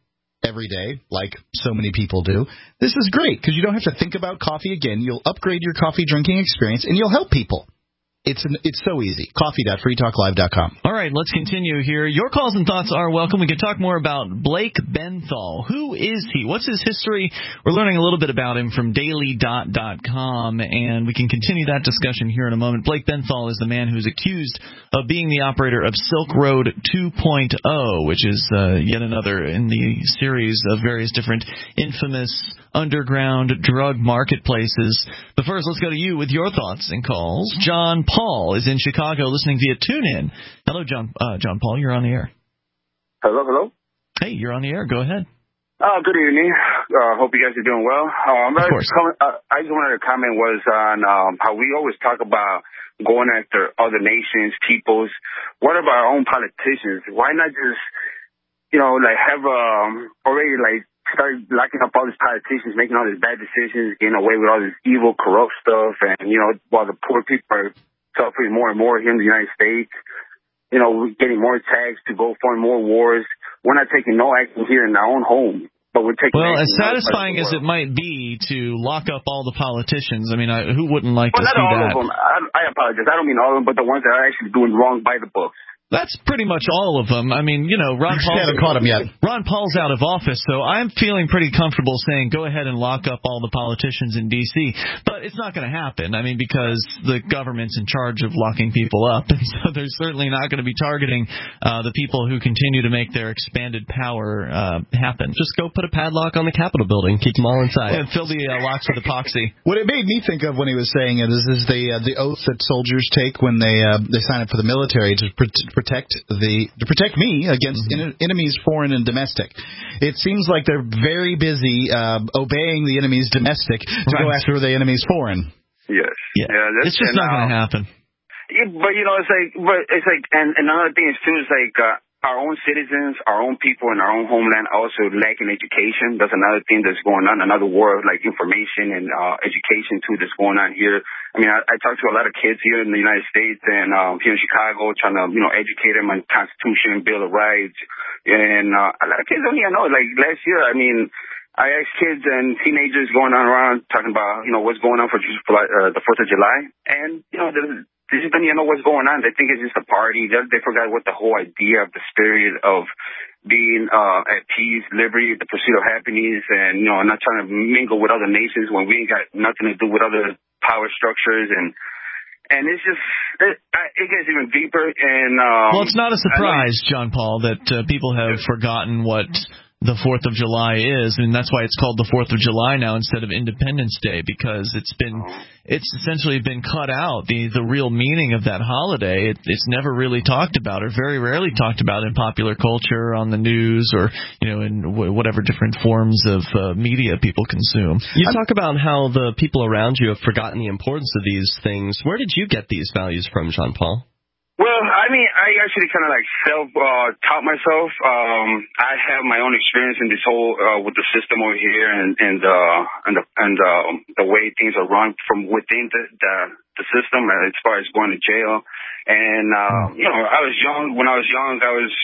every day, like so many people do, this is great because you don't have to think about coffee again. You'll upgrade your coffee drinking experience, and you'll help people. It's an, it's so easy. coffee dot free talk live dot com. All right, let's continue here. Your calls and thoughts are welcome. We can talk more about Blake Benthal. Who is he? What's his history? We're learning a little bit about him from daily dot com, and we can continue that discussion here in a moment. Blake Benthal is the man who's accused of being the operator of Silk Road two point oh, which is uh, yet another in the series of various different infamous underground drug marketplaces. But first, let's go to you with your thoughts and calls. John Paul is in Chicago listening via TuneIn. Hello, John uh, John Paul. You're on the air. Hello, hello. Hey, you're on the air. Go ahead. Uh, good evening. Uh, hope you guys are doing well. Um, of course. I, uh, I just wanted to comment was on um, how we always talk about going after other nations, peoples. What about our own politicians? Why not just, you know, like have um, already like start locking up all these politicians, making all these bad decisions, getting away with all this evil, corrupt stuff, and, you know, while the poor people are suffering more and more here in the United States, you know, getting more taxed to go fund more wars. We're not taking no action here in our own home. But we're taking well, as satisfying as it might be to lock up all the politicians, I mean, I, who wouldn't like well, to see see all that? Of them. I, I apologize. I don't mean all of them, but the ones that are actually doing wrong by the books. That's pretty much all of them. I mean, you know, Ron Paul haven't caught him yet. Ron Paul's out of office, so I'm feeling pretty comfortable saying go ahead and lock up all the politicians in D C. But it's not going to happen. I mean, because the government's in charge of locking people up, and so they're certainly not going to be targeting uh, the people who continue to make their expanded power uh, happen. Just go put a padlock on the Capitol building, keep them all inside, and fill the uh, locks with epoxy. What it made me think of when he was saying it is, is the uh, the oath that soldiers take when they uh, they sign up for the military to pr- protect the to protect me against mm-hmm. en- enemies foreign and domestic. It seems like they're very busy uh, obeying the enemies domestic to right. go after the enemies foreign. Yes. Yeah. yeah that's, it's just not going to happen. Yeah, but you know, it's like, but it's like, and, and another thing is too is like. Uh, Our own citizens, our own people in our own homeland also lack in education. That's another thing that's going on, another war of like information and uh, education too that's going on here. I mean, I, I talk to a lot of kids here in the United States and um, here in Chicago trying to, you know, educate them on Constitution, Bill of Rights. And uh, a lot of kids don't even know. Like last year, I mean, I asked kids and teenagers going on around talking about, you know, what's going on for uh, the fourth of July. And, you know, there's They just don't even know what's going on. They think it's just a party. They, they forgot what the whole idea of the spirit of being uh, at peace, liberty, the pursuit of happiness, and, you know, not trying to mingle with other nations when we ain't got nothing to do with other power structures. And and it's just, it, it gets even deeper. And um, well, it's not a surprise, John Paul, that uh, people have forgotten what the fourth of July is, and that's why it's called the fourth of July now instead of Independence Day, because it's been it's essentially been cut out. The the real meaning of that holiday, it, it's never really talked about, or very rarely talked about in popular culture, on the news, or, you know, in w- whatever different forms of uh, media people consume. You talk about how the people around you have forgotten the importance of these things. Where did you get these values from, John Paul? Well, I mean, I actually kind of like self-taught uh, myself. Um, I have my own experience in this whole, uh, with the system over here and, and, uh, and the, and, uh, the way things are run from within the, the, the system as far as going to jail. And, uh, you know, I was young. When I was young, I was,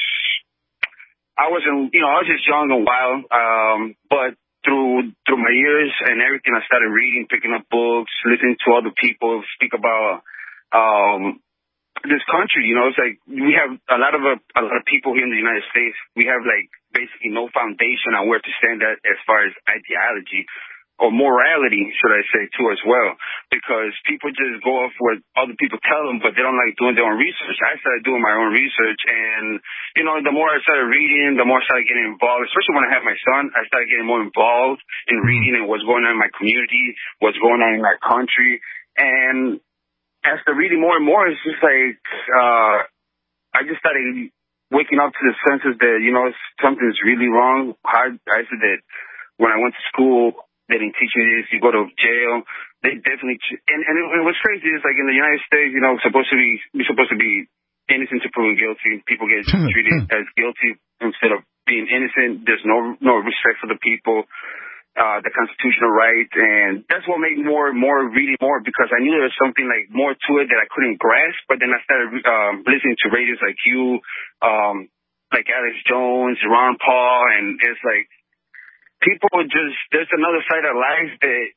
I wasn't, you know, I was just young and wild. Um, but through, through my years and everything, I started reading, picking up books, listening to other people speak about, um, this country, you know, it's like we have a lot of a, a lot of people here in the United States. We have like basically no foundation on where to stand at as far as ideology or morality, should I say, too, as well, because people just go off what other people tell them, but they don't like doing their own research. I started doing my own research, and, you know, the more I started reading, the more I started getting involved, especially when I had my son. I started getting more involved in reading and what's going on in my community, what's going on in my country, and after reading more and more, it's just like, uh, I just started waking up to the senses that, you know, something's really wrong. I, I said that when I went to school, they didn't teach me this. You go to jail. They definitely, and, and, it, and what's crazy is like in the United States, you know, supposed to be, we're supposed to be innocent to proven guilty. People get treated as guilty instead of being innocent. There's no, no respect for the people. Uh, the constitutional right, and that's what made me more, more reading more, because I knew there was something like more to it that I couldn't grasp. But then I started um, listening to radios like you, um, like Alex Jones, Ron Paul, and it's like people just, there's another side of life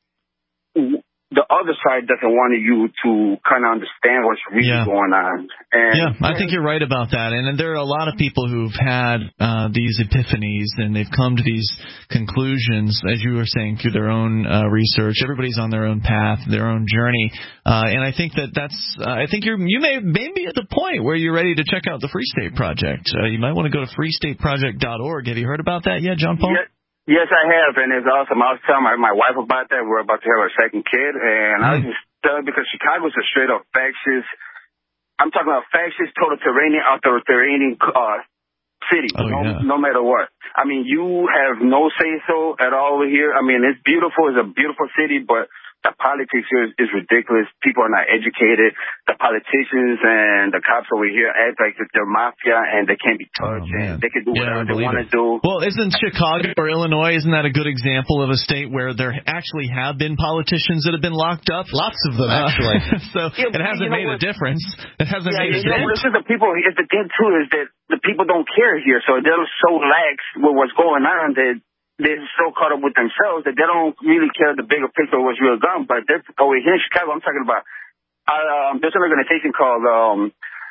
that the other side doesn't want you to kind of understand what's really yeah. going on. And yeah, I think you're right about that. And, and there are a lot of people who've had uh, these epiphanies, and they've come to these conclusions, as you were saying, through their own uh, research. Everybody's on their own path, their own journey. Uh, and I think that that's, uh, I think you're, you may, may be at the point where you're ready to check out the Free State Project. Uh, you might want to go to free state project dot org. Have you heard about that yet, John Paul? Yeah. Yes, I have, and it's awesome. I was telling my, my wife about that. We're about to have our second kid, and mm. I was just telling because Chicago's a straight-up fascist. I'm talking about fascist, totalitarian, authoritarian uh, city, oh, no, yeah. no matter what. I mean, you have no say-so at all over here. I mean, it's beautiful. It's a beautiful city, but the politics here is, is ridiculous. People are not educated. The politicians and the cops over here act like they're mafia and they can't be touched oh, and they can do yeah, whatever they want to do. Well, isn't Chicago or Illinois, isn't that a good example of a state where there actually have been politicians that have been locked up? Lots of them, actually. Uh, so yeah, it hasn't you know made what? a difference. It hasn't yeah, made a you know, difference. This is the people, it's the thing, too, is that the people don't care here. So they're so lax with what's going on that they're so caught up with themselves that they don't really care the bigger picture of what's really going on. But they're, over here in Chicago, I'm talking about, um, there's an organization called um,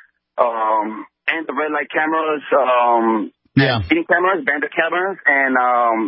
um, and the red light cameras, um, yeah. speeding cameras, bandit cameras, and um,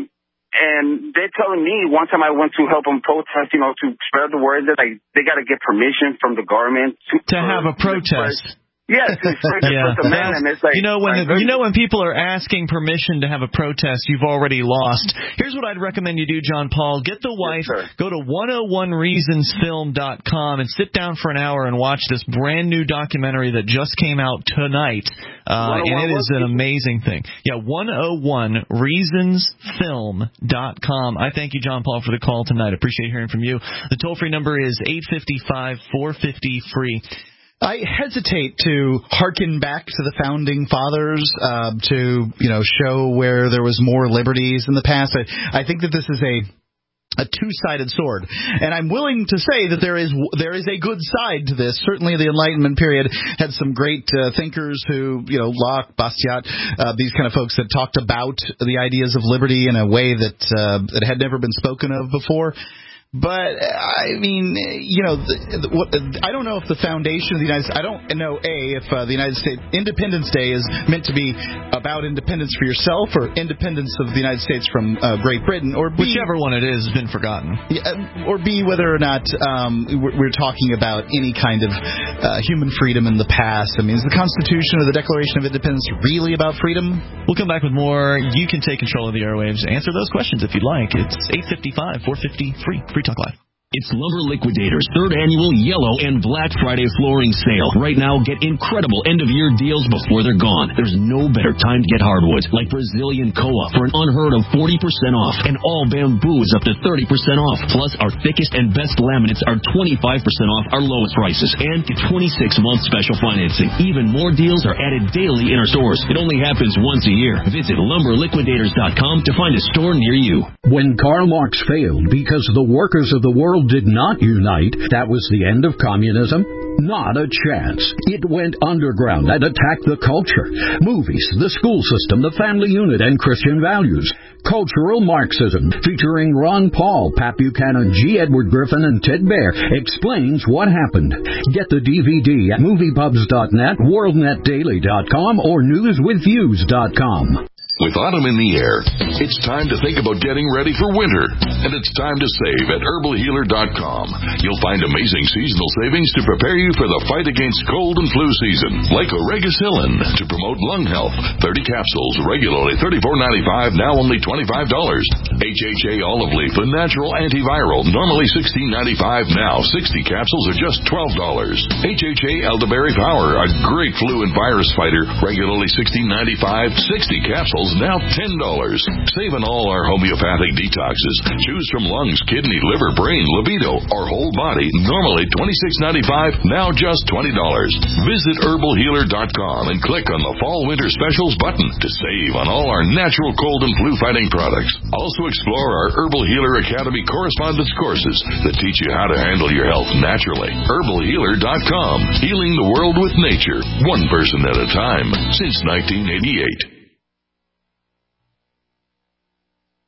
and they're telling me one time I went to help them protest, you know, to spread the word that like they got to get permission from the government to, to have a protest. Yes, it's yeah, First Amendment. It's like, you know when like, the, you know when people are asking permission to have a protest, you've already lost. Here's what I'd recommend you do, John Paul. Get the wife, yes, go to one oh one reasons film dot com and sit down for an hour and watch this brand new documentary that just came out tonight. Uh, and it is an amazing thing. Yeah, one oh one reasons film dot com. I thank you, John Paul, for the call tonight. Appreciate hearing from you. The toll-free number is eight five five, four five zero, free. I hesitate to hearken back to the founding fathers uh, to, you know, show where there was more liberties in the past. I, I think that this is a a two-sided sword, and I'm willing to say that there is there is a good side to this. Certainly, the Enlightenment period had some great uh, thinkers who, you know, Locke, Bastiat, uh, these kind of folks that talked about the ideas of liberty in a way that uh, that had never been spoken of before. But, I mean, you know, the, the, what, I don't know if the foundation of the United States, I don't know, A, if uh, the United States Independence Day is meant to be about independence for yourself or independence of the United States from uh, Great Britain, or B, whichever one it is has been forgotten. Yeah, or B, whether or not um, we're, we're talking about any kind of uh, human freedom in the past. I mean, is the Constitution or the Declaration of Independence really about freedom? We'll come back with more. You can take control of the airwaves. Answer those questions if you'd like. It's eight five five, four five zero, free. Free Talk Live. It's Lumber Liquidators' third annual Yellow and Black Friday flooring sale. Right now, get incredible end-of-year deals before they're gone. There's no better time to get hardwoods, like Brazilian Koa for an unheard of forty percent off, and all bamboo is up to thirty percent off. Plus, our thickest and best laminates are twenty-five percent off our lowest prices, and get twenty-six month special financing. Even more deals are added daily in our stores. It only happens once a year. Visit lumber liquidators dot com to find a store near you. When Karl Marx failed because the workers of the world did not unite, that was the end of communism? Not a chance. It went underground and attacked the culture, movies, the school system, the family unit, and Christian values. Cultural Marxism, featuring Ron Paul, Pat Buchanan, G. Edward Griffin, and Ted Baer, explains what happened. Get the D V D at movie pubs dot net, world net daily dot com, or news with views dot com. With autumn in the air, it's time to think about getting ready for winter. And it's time to save at herbal healer dot com. You'll find amazing seasonal savings to prepare you for the fight against cold and flu season. Like Oregacillin to promote lung health. thirty capsules, regularly thirty-four ninety-five, now only twenty-five dollars. H H A olive leaf, a natural antiviral, normally sixteen ninety-five, now sixty capsules are just twelve dollars. H H A elderberry power, a great flu and virus fighter, regularly sixteen ninety-five, sixty capsules now ten dollars. Save on all our homeopathic detoxes. Choose from lungs, kidney, liver, brain, libido, or whole body. Normally twenty-six ninety-five, now just twenty dollars. Visit herbal healer dot com and click on the Fall Winter Specials button to save on all our natural cold and flu fighting products. Also explore our Herbal Healer Academy correspondence courses that teach you how to handle your health naturally. herbal healer dot com. Healing the world with nature, one person at a time, since nineteen eighty-eight.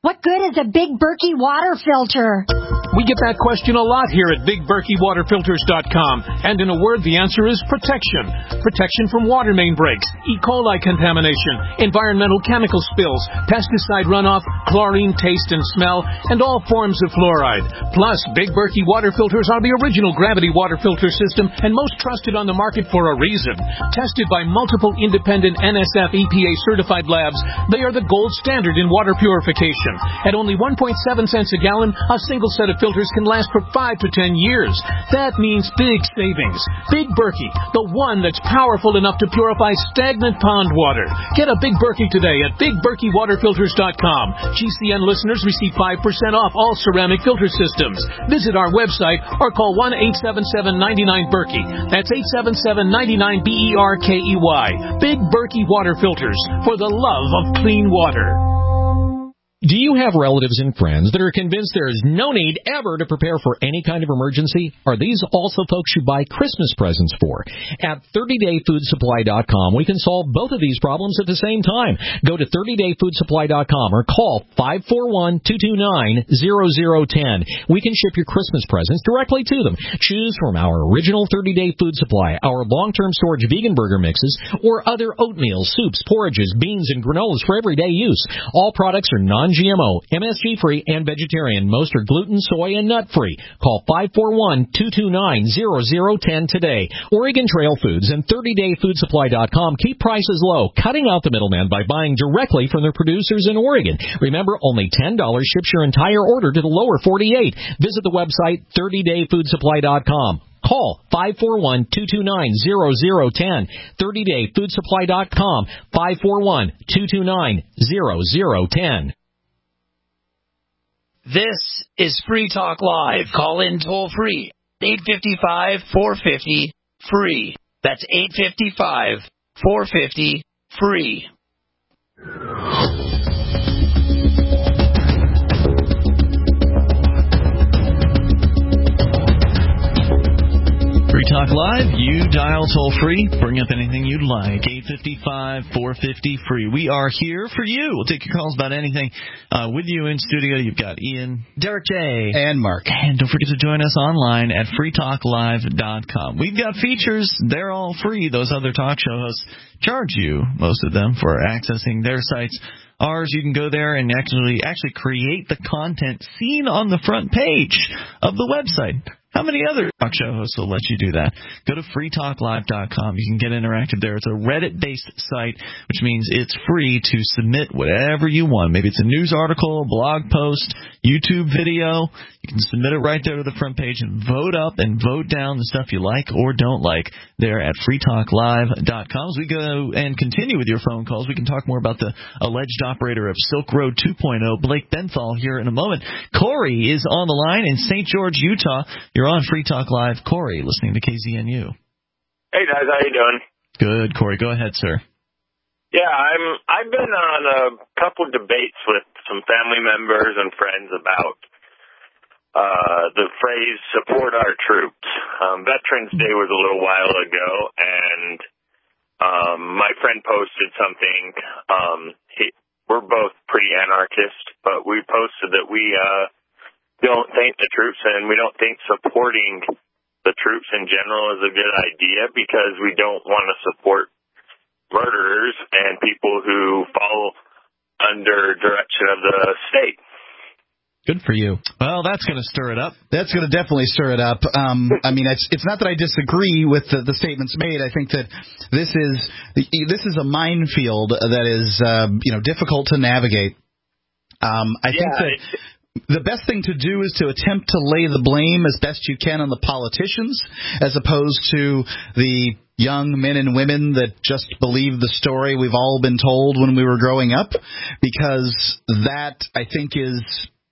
What good is a Big Berkey water filter? We get that question a lot here at Big Berkey Water Filters dot com. And in a word, the answer is protection. Protection from water main breaks, E. coli contamination, environmental chemical spills, pesticide runoff, chlorine taste and smell, and all forms of fluoride. Plus, Big Berkey water filters are the original gravity water filter system and most trusted on the market for a reason. Tested by multiple independent N S F E P A certified labs, they are the gold standard in water purification. At only one point seven cents a gallon, a single set of filters can last for five to ten years. That means big savings. Big Berkey, the one that's powerful enough to purify stagnant pond water. Get a Big Berkey today at Big Berkey Water Filters dot com. G C N listeners receive five percent off all ceramic filter systems. Visit our website or call one eight seven seven, nine nine, Berkey. That's eight seven seven, nine nine, B E R K E Y. Big Berkey Water Filters, for the love of clean water. Do you have relatives and friends that are convinced there is no need ever to prepare for any kind of emergency? Are these also folks you buy Christmas presents for? At thirty day food supply dot com, we can solve both of these problems at the same time. Go to thirty day food supply dot com or call five four one, two two nine, zero zero one zero. We can ship your Christmas presents directly to them. Choose from our original thirty day food supply, our long-term storage vegan burger mixes, or other oatmeal, soups, porridges, beans, and granolas for everyday use. All products are non G M O, M S G-free, and vegetarian. Most are gluten, soy, and nut-free. Call five four one, two two nine, zero zero one zero today. Oregon Trail Foods and thirty day food supply dot com keep prices low, cutting out the middleman by buying directly from their producers in Oregon. Remember, only ten dollars ships your entire order to the lower forty-eight. Visit the website thirty day food supply dot com. Call five four one, two two nine, zero zero one zero. thirty day food supply dot com, five four one, two two nine, zero zero one zero. This is Free Talk Live. Call in toll free. eight five five, four five zero, free. That's eight five five, four five zero, free. Free Talk Live, you dial toll free, bring up anything you'd like, eight five five, four five zero, free. We are here for you. We'll take your calls about anything. Uh, with you in studio, you've got Ian, Derek J, and Mark. And don't forget to join us online at free talk live dot com. We've got features. They're all free. Those other talk show hosts charge you, most of them, for accessing their sites. Ours, you can go there and actually actually create the content seen on the front page of the website. How many other talk show hosts will let you do that? Go to free talk live dot com. You can get interactive there. It's a Reddit-based site, which means it's free to submit whatever you want. Maybe it's a news article, blog post, YouTube video. You can submit it right there to the front page and vote up and vote down the stuff you like or don't like there at free talk live dot com. As we go and continue with your phone calls, we can talk more about the alleged operator of Silk Road two point oh, Blake Benthal, here in a moment. Corey is on the line in Saint George, Utah. You're on Free Talk Live. Corey, listening to K Z N U. Hey guys, how you doing? Good, Corey. Go ahead, sir. Yeah, I'm. I've been on a couple debates with some family members and friends about uh, the phrase "support our troops." Um, Veterans Day was a little while ago, and um, my friend posted something. Um, he, we're both pretty anarchist, but we posted that we. Uh, don't think the troops and we don't think supporting the troops in general is a good idea because we don't want to support murderers and people who fall under direction of the state. Good for you. Well, that's going to stir it up. That's going to definitely stir it up. Um, I mean, it's it's not that I disagree with the, the statements made. I think that this is this is a minefield that is uh, you know difficult to navigate. Um, I yeah, think that. The best thing to do is to attempt to lay the blame as best you can on the politicians as opposed to the young men and women that just believe the story we've all been told when we were growing up, because that, I think, is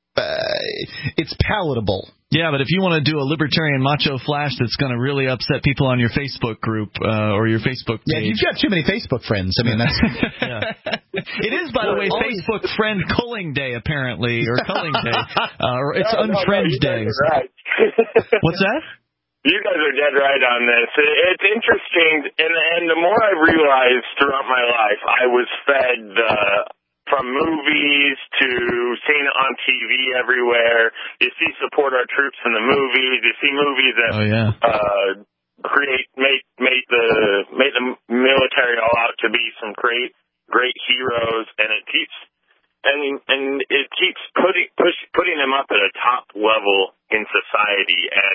uh, it's palatable. Yeah, but if you want to do a libertarian macho flash that's going to really upset people on your Facebook group uh, or your Facebook page. Yeah, you've got too many Facebook friends. I mean, that's... yeah. It is, by the way, Facebook friend culling day, apparently, or culling day. Uh, or it's no, unfriend no, no, day. Right. What's that? You guys are dead right on this. It's interesting, and, and the more I realized throughout my life, I was fed the from movies to seeing it on T V everywhere. You see support our troops in the movies. You see movies that oh, yeah. uh, create make make the make the military all out to be some great great heroes, and it keeps and and it keeps putting push putting them up at a top level in society, and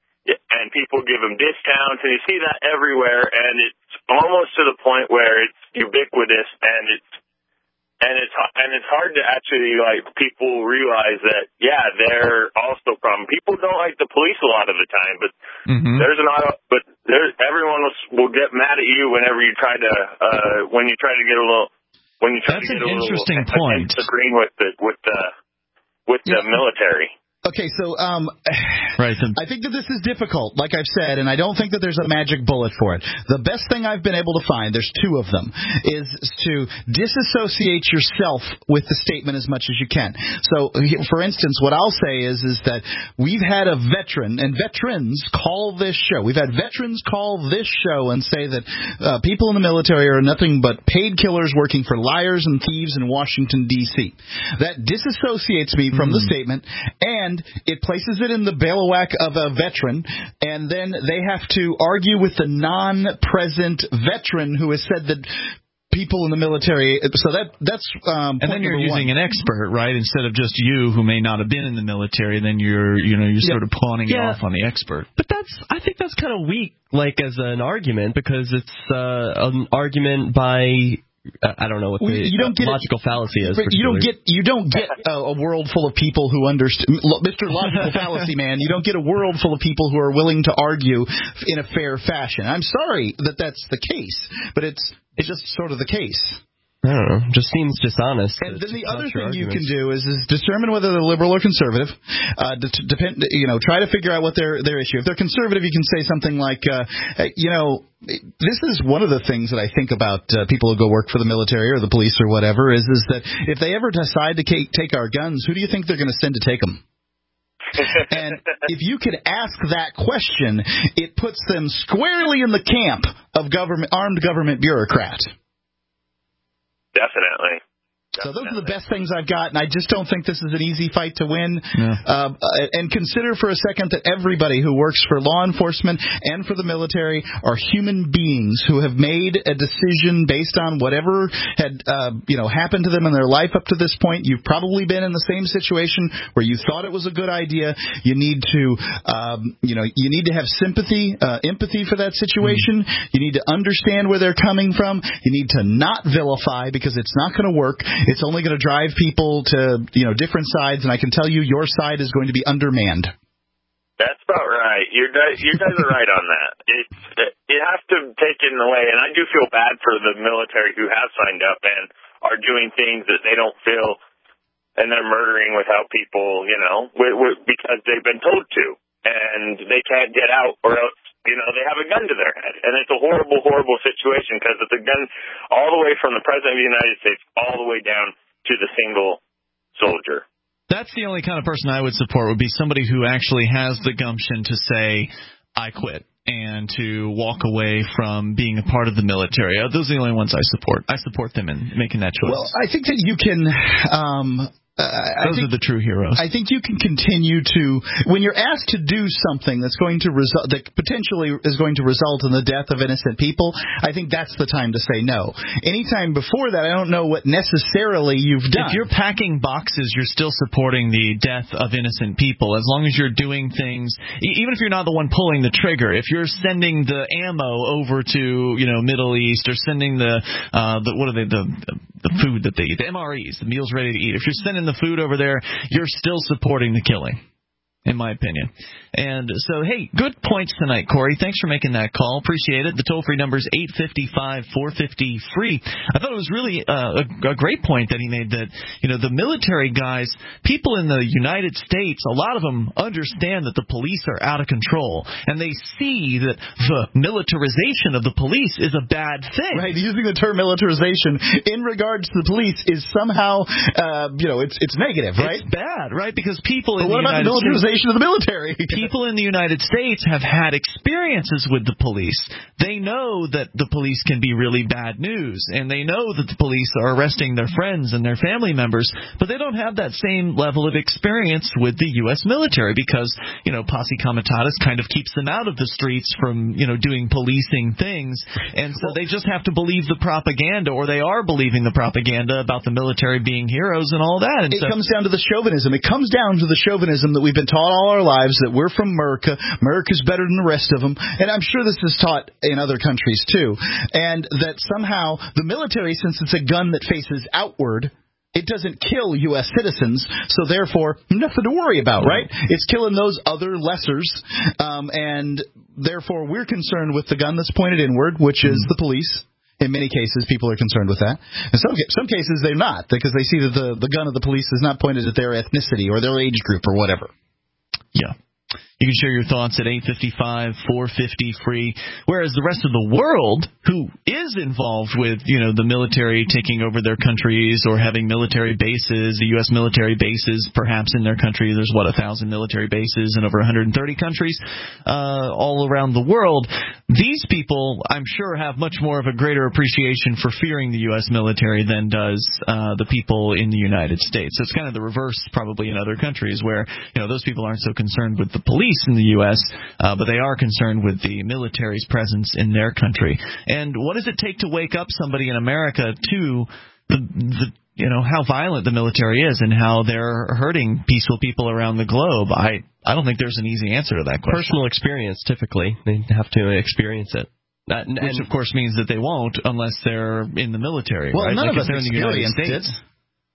and people give them discounts, and you see that everywhere, and it's almost to the point where it's ubiquitous, and it's And it's and it's hard to actually, like, people realize that, yeah, they're also problem. People don't like the police a lot of the time, but mm-hmm. there's not. But there's everyone will, will get mad at you whenever you try to uh, when you try to get a little when you try That's to get an a little interesting point. Agreeing with the with the with the yeah. military. Okay, so um, right. I think that this is difficult, like I've said, and I don't think that there's a magic bullet for it. The best thing I've been able to find, there's two of them, is to disassociate yourself with the statement as much as you can. So, for instance, what I'll say is is that we've had a veteran, and veterans call this show. We've had veterans call this show and say that uh, people in the military are nothing but paid killers working for liars and thieves in Washington, D C That disassociates me from mm. the statement, and it places it in the bailiwick of a veteran, and then they have to argue with the non-present veteran who has said that people in the military. So that that's um, and then you're using one. an expert, right? Instead of just you who may not have been in the military. Then you're you know you're yeah. sort of pawning yeah. it off on the expert. But that's I think that's kind of weak, like as an argument, because it's uh, an argument by. I don't know what the you don't get logical it, fallacy is. You don't get you don't get a, a world full of people who understand, Mister Logical Fallacy Man. You don't get a world full of people who are willing to argue in a fair fashion. I'm sorry that that's the case, but it's it's just sort of the case. I don't know. Just seems dishonest. And then the other thing you can do is, is determine whether they're liberal or conservative. Uh, de- depend, you know, try to figure out what their their issue. If they're conservative, you can say something like, uh, you know, this is one of the things that I think about uh, people who go work for the military or the police or whatever is is that if they ever decide to take, take our guns, who do you think they're going to send to take them? And if you could ask that question, it puts them squarely in the camp of government armed government bureaucrat. Definitely. So those are the best things I've got, and I just don't think this is an easy fight to win. Yeah. Uh, and consider for a second that everybody who works for law enforcement and for the military are human beings who have made a decision based on whatever had uh, you know happened to them in their life up to this point. You've probably been in the same situation where you thought it was a good idea. You need to um, you know you need to have sympathy, uh, empathy for that situation. Mm-hmm. You need to understand where they're coming from. You need to not vilify, because it's not going to work. It's only going to drive people to, you know, different sides, and I can tell you your side is going to be undermanned. That's about right. You guys, you guys are right on that. It's, you have to take it in the way, and I do feel bad for the military who have signed up and are doing things that they don't feel, and they're murdering without people, you know, with, with, because they've been told to, and they can't get out, or else, you know, they have a gun to their head. And it's a horrible, horrible situation, because it's a gun all the way from the President of the United States all the way down to the single soldier. That's the only kind of person I would support, would be somebody who actually has the gumption to say, I quit, and to walk away from being a part of the military. Those are the only ones I support. I support them in making that choice. Well, I think that you can... Um Uh, Those think, are the true heroes. I think you can continue to, when you're asked to do something that's going to result, that potentially is going to result in the death of innocent people, I think that's the time to say no. Anytime before that, I don't know what necessarily you've done. If you're packing boxes, you're still supporting the death of innocent people, as long as you're doing things, even if you're not the one pulling the trigger. If you're sending the ammo over to, you know, Middle East, or sending the, uh, the what are they, the, the food that they eat, the M R Es, the meals ready to eat. If you're sending the food over there, you're still supporting the killing, in my opinion. And so, hey, good points tonight, Corey. Thanks for making that call. Appreciate it. The toll-free number is eight five five, four five zero, free. I thought it was really uh, a, a great point that he made, that, you know, the military guys, people in the United States, a lot of them understand that the police are out of control, and they see that the militarization of the police is a bad thing. Right, using the term militarization in regards to the police is somehow, uh, you know, it's it's negative, right? It's bad, right? Because people but in what the about United the militarization representation of the military. People in the United States have had experiences with the police. They know that the police can be really bad news, and they know that the police are arresting their friends and their family members, but they don't have that same level of experience with the U S military because, you know, posse comitatus kind of keeps them out of the streets from, you know, doing policing things, and so they just have to believe the propaganda, or they are believing the propaganda about the military being heroes and all that. And it so, comes down to the chauvinism. It comes down to the chauvinism that we've been taught all our lives, that we're from America. America's better than the rest of them. And I'm sure this is taught in other countries too. And that somehow the military, since it's a gun that faces outward, it doesn't kill U S citizens, so therefore nothing to worry about, right? It's killing those other lessers, um, and therefore we're concerned with the gun that's pointed inward, which is the police. In many cases, people are concerned with that. In some some cases, they're not, because they see that the, the gun of the police is not pointed at their ethnicity or their age group or whatever. Yeah. You can share your thoughts at eight five five, four five zero, free. Whereas the rest of the world, who is involved with, you know, the military taking over their countries or having military bases, the U S military bases perhaps in their country, there's, what, a thousand military bases in over one hundred thirty countries uh, all around the world. These people, I'm sure, have much more of a greater appreciation for fearing the U S military than does uh, the people in the United States. So it's kind of the reverse probably in other countries where, you know, those people aren't so concerned with the police in the U S, uh, but they are concerned with the military's presence in their country. And what does it take to wake up somebody in America to the, the you know, how violent the military is and how they're hurting peaceful people around the globe? I, I don't think there's an easy answer to that question. Personal experience, typically. They have to experience it. That, and, Which, of course, means that they won't unless they're in the military. Well, right? none like of us if they're in the United experienced States. it.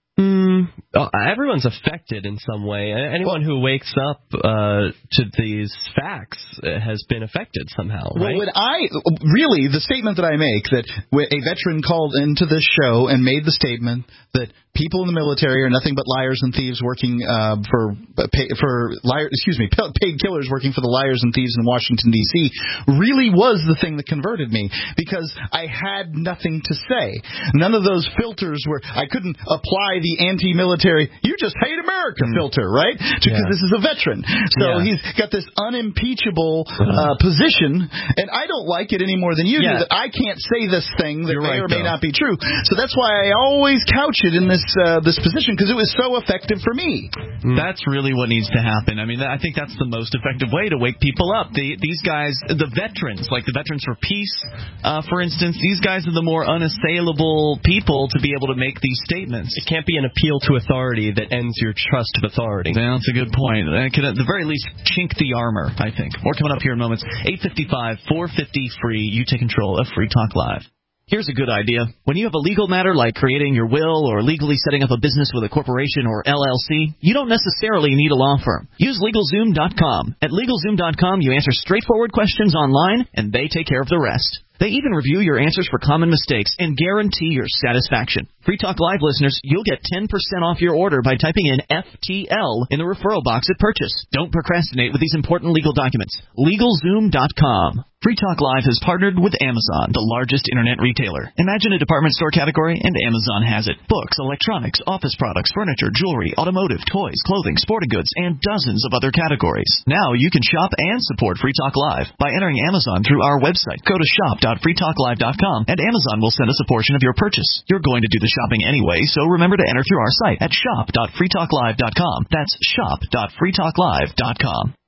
Mm, oh, everyone's affected in some way. Anyone who wakes up uh, to these facts has been affected somehow, right? Well, would I really the statement that I make that a veteran called into this show and made the statement that people in the military are nothing but liars and thieves working uh, for pay, for liar, excuse me, paid killers working for the liars and thieves in Washington D C really was the thing that converted me, because I had nothing to say. None of those filters were. I couldn't apply the The anti-military, you just hate America filter, right? Because yeah. this is a veteran. So yeah. he's got this unimpeachable uh, position, and I don't like it any more than you yeah. do, that I can't say this thing that You're may right, or may though. not be true. So that's why I always couch it in this uh, this position, because it was so effective for me. Mm. That's really what needs to happen. I mean, I think that's the most effective way to wake people up. The, these guys, the veterans, like the Veterans for Peace, uh, for instance, these guys are the more unassailable people to be able to make these statements. It can't be an appeal to authority that ends your trust of authority. Yeah, that's a good point. It could, at the very least, chink the armor, I think. More coming up here in moments. eight five five, four five zero, free. You take control of Free Talk Live. Here's a good idea. When you have a legal matter like creating your will or legally setting up a business with a corporation or L L C, you don't necessarily need a law firm. Use LegalZoom dot com. At LegalZoom dot com, you answer straightforward questions online, and they take care of the rest. They even review your answers for common mistakes and guarantee your satisfaction. Free Talk Live listeners, you'll get ten percent off your order by typing in F T L in the referral box at purchase. Don't procrastinate with these important legal documents. LegalZoom dot com. Free Talk Live has partnered with Amazon, the largest internet retailer. Imagine a department store category, and Amazon has it. Books, electronics, office products, furniture, jewelry, automotive, toys, clothing, sporting goods, and dozens of other categories. Now you can shop and support Free Talk Live by entering Amazon through our website. Go to shop dot free talk live dot com, and Amazon will send us a portion of your purchase. You're going to do the shopping anyway, so remember to enter through our site at shop dot free talk live dot com. That's shop dot free talk live dot com.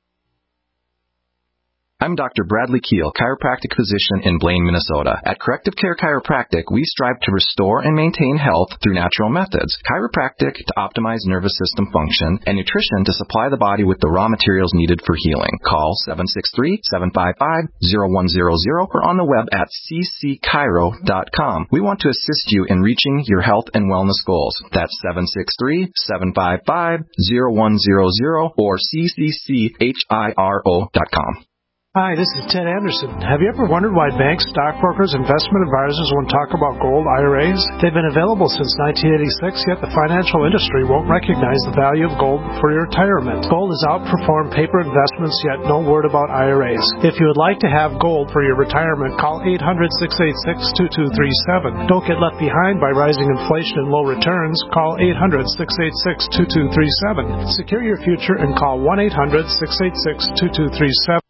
I'm Doctor Bradley Keel, chiropractic physician in Blaine, Minnesota. At Corrective Care Chiropractic, we strive to restore and maintain health through natural methods. Chiropractic to optimize nervous system function, and nutrition to supply the body with the raw materials needed for healing. Call seven six three, seven five five, zero one zero zero or on the web at c c chiro dot com. We want to assist you in reaching your health and wellness goals. That's seven six three, seven five five, zero one zero zero or c c c chiro dot com. Hi, this is Ted Anderson. Have you ever wondered why banks, stockbrokers, investment advisors won't talk about gold I R As? They've been available since nineteen eighty-six, yet the financial industry won't recognize the value of gold for your retirement. Gold has outperformed paper investments, yet no word about I R As. If you would like to have gold for your retirement, call eight hundred, six eight six, two two three seven. Don't get left behind by rising inflation and low returns. Call eight hundred, six eight six, two two three seven. Secure your future and call one eight hundred, six eight six, two two three seven.